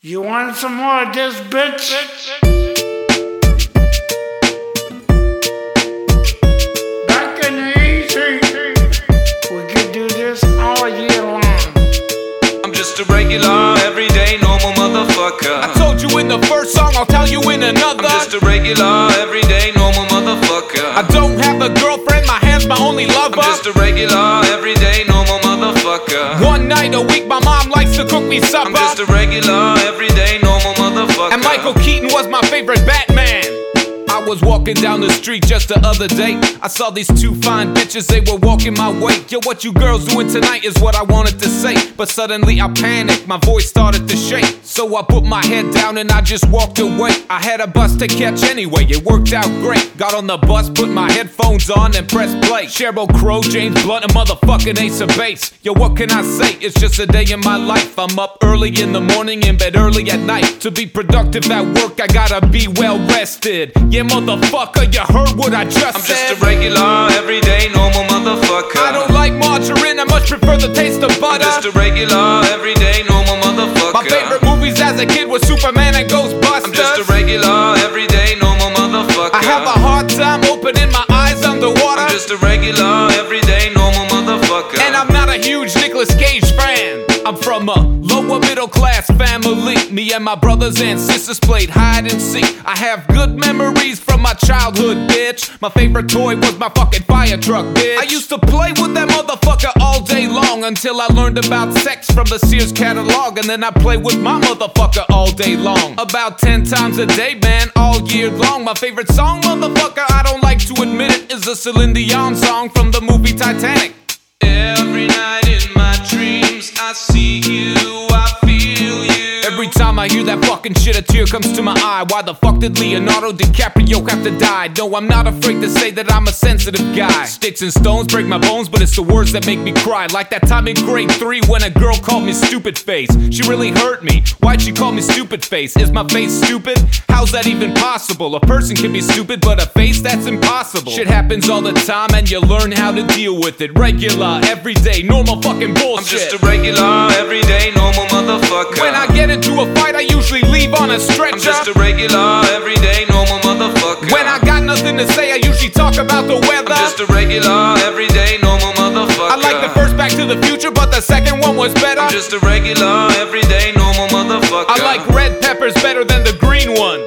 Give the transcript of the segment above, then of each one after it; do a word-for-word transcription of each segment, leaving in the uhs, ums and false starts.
You want some more of this, bitch? Back in the easy, we could do this all year long. I'm just a regular, everyday, normal motherfucker. I told you in the first song, I'll tell you in another. I'm just a regular, everyday, normal motherfucker. I don't have a girlfriend, my hand's my only lover. I'm just a regular, everyday, normal motherfucker. One night a week, my mom likes to cook me supper. I'm just a regular, everyday, normal motherfucker. And Michael Keaton was my favorite Batman. I was walking down the street just the other day. I saw these two fine bitches, they were walking my way. Yo, what you girls doing tonight is what I wanted to say. But suddenly I panicked, my voice started to shake. So I put my head down and I just walked away. I had a bus to catch anyway, it worked out great. Got on the bus, put my headphones on and pressed play. Sheryl Crow, James Blunt, and motherfucking Ace of Base. Yo, what can I say? It's just a day in my life. I'm up early in the morning, in bed early at night. To be productive at work, I gotta be well rested. Yeah, motherfucker, you heard what I just I'm said. just a regular, everyday, normal motherfucker. I don't like margarine, I much prefer the taste of butter. I'm just a regular, everyday, normal motherfucker. My favorite movies as a kid were Superman and Ghostbusters. I'm just a regular, everyday, normal motherfucker. I have a hard time opening my eyes underwater. I'm just a regular, everyday, normal motherfucker. And I'm not a huge Nicolas Cage fan. I'm from a lower middle class family. Me and my brothers and sisters played hide and seek. I have good memories from my childhood, bitch. My favorite toy was my fucking fire truck, bitch. I used to play with that motherfucker all day long until I learned about sex from the Sears catalog. And then I play with my motherfucker all day long. About ten times a day, man, all year long. My favorite song, motherfucker, I don't like to admit it, is a Celine Dion song from the movie Titanic. Every night in my dreams, I see you, I feel you. Every time I hear that fucking shit, a tear comes to my eye. Why the fuck did Leonardo DiCaprio have to die? No, I'm not afraid to say that I'm a sensitive guy. Sticks and stones break my bones, but it's the words that make me cry. Like that time in grade three when a girl called me stupid face. She really hurt me. Why'd she call me stupid face? Is my face stupid? How's that even possible? A person can be stupid, but a face, that's impossible. Shit happens all the time and you learn how to deal with it. Regular, everyday, normal fucking bullshit. I'm just a regular, everyday, normal motherfucker. When I get into a fight, I usually leave on a stretcher. I'm just a regular, everyday, normal motherfucker. When I got nothing to say, I usually talk about the weather. I'm just a regular, everyday, normal motherfucker. I like the first Back to the Future, but the second one was better. I'm just a regular, everyday, normal motherfucker. I like red peppers better than the green ones.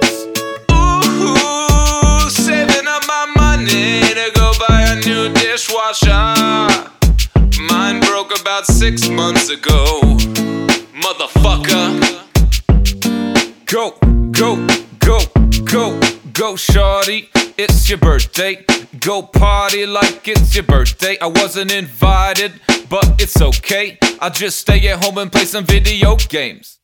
Ooh, saving up my money to go buy a new dishwasher. Mine broke about six months ago. Motherfucker. Go, go, go, go, go, shorty. It's your birthday. Go party like it's your birthday. I wasn't invited, but it's okay. I'll just stay at home and play some video games.